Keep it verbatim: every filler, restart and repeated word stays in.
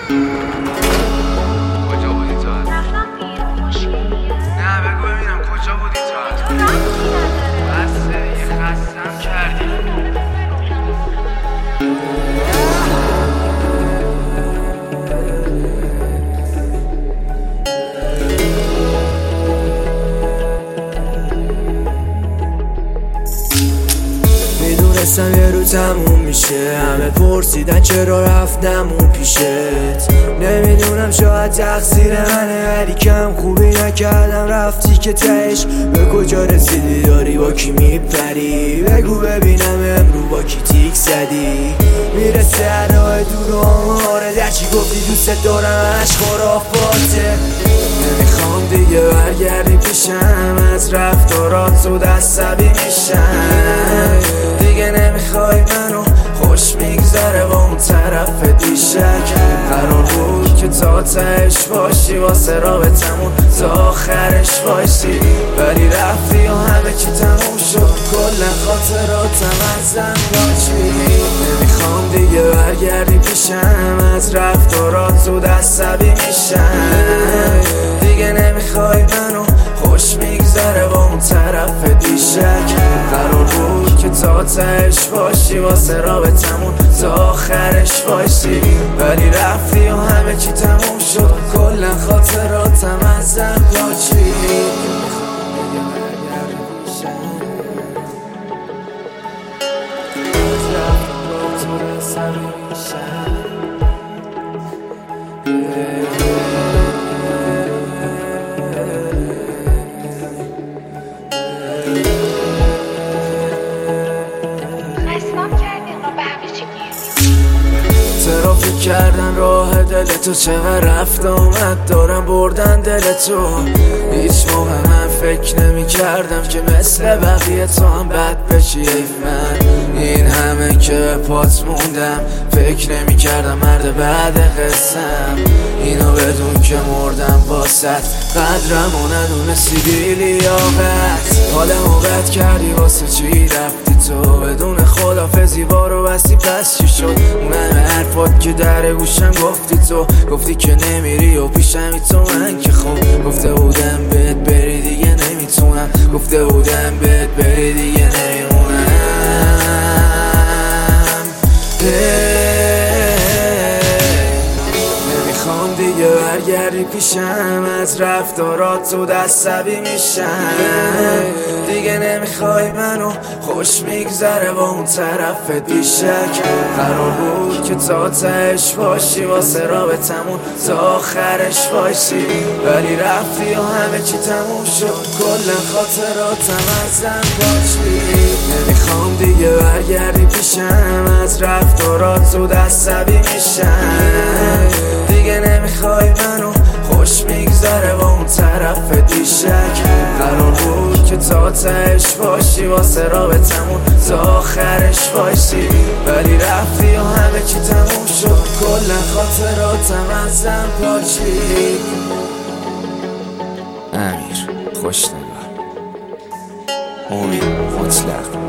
کجا بودی تو؟ رفتم بیرون. مشکلیه؟ نه بگو ببینم کجا بودی تو؟ تو رفتی نداره. بسه دیگه خستم کردی. میدونستم یه رو تموم میشه، همه پرسیدن چرا رفتم اون پیشت. نمیدونم شاید تقصیر منه، ولی کم خوبی نکردم رفتی که تهش به کجا رسیدی، داری با کی میپری؟ بگو ببینم امرو با کی تیک زدی. میرسه هر راه دور و آماره، در چی گفتی دوست دارم اش خرافاته. نمیخوام دیگه برگردی پیشم، از رفتارات زود عصبی میشم. دیگه نمیخوای منو، خوش میگذره با اون طرف دیشک. قرار بود که تا تهش باشی، واسه رابطمون تا آخرش باشی، ولی رفتی و همه چی تموم شد، کل خاطراتم ازم باچی. نمیخوام دیگه برگردی پیشم، از رفتارات زود عصبی میشم. دیگه نمیخوای منو، خوش میگذره با اون طرف دیشک. قرار بود که تا تهش باشی، واسه رابطمون تا آخرش باشی، ولی رفتی و همه چی تموم شد، کل خاطراتم ازم باچی. ترافیک کردن راه دل تو، چقدر رفت آمد دارم بردن دل تو. هیچ موقع من فکر نمی کردم که مثل بقیه تو هم بد بشی. ایف من این همه که پات موندم، فکر نمی کردم مرد بعد قسم. اینو بدون که مردم باست، قدرمو ندونستی لیاقت. حالمو بد کردی واسه چی رفتی تو، بدون خدافظی بارو بستی پس چی شد؟ اون همه حرفات که در گوشم گفتی تو، گفتی که نمیری و پیشمی تو من که خوب. گفته بودم بهت بری دیگه نمیتونم، گفته بودم بهت بری دیگه نمیمونم. نمیخوام دیگه برگردی پیشم، از رفتارات زود عصبی میشم. دیگه نمیخوای منو، خوش میگذره با اون طرف دیشک. قرار بود که تا تهش باشی، واسه رابطمون تا آخرش باشی، ولی رفتی و همه چی تموم شد، کل خاطراتم ازم باچی. نمیخوام دیگه برگردی پیشم، از رفتارات زود عصبی میشم. دیگه نمیخوای منو، خوش میگذره با اون طرف دیشک. قرار بود که تا تهش باشی، واسه رابطمون تا آخرش باشی، ولی رفتی و همه چی تموم شد، کل خاطراتم ازم باچی. امیر خوشنگار، امید مطلق.